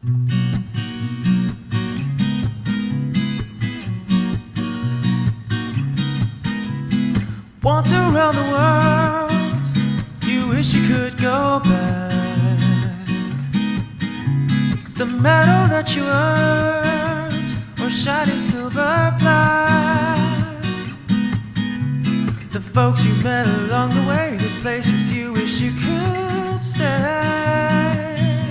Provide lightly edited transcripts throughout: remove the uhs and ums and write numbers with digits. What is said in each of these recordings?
Once around the world, you wish you could go back. The medal that you earned, or shining silver black. The folks you met along the way, the places you wish you could stay.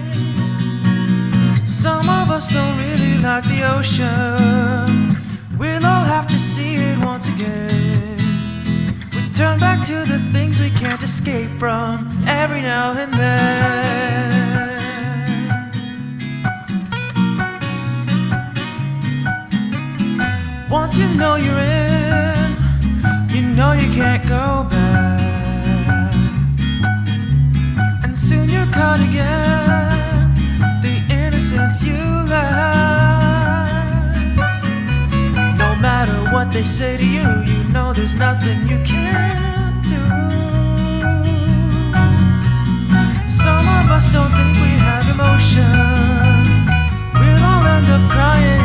Some of us don't really like the ocean. We'll all have to see it once again. Turn back to the things we can't escape from every now and then. Once you know you're in, you know you can't go back. And soon you're caught again, the innocence you lack. No matter what they say to you, you know there's nothing you can't do. Some of us don't think we have emotion. We'll all end up crying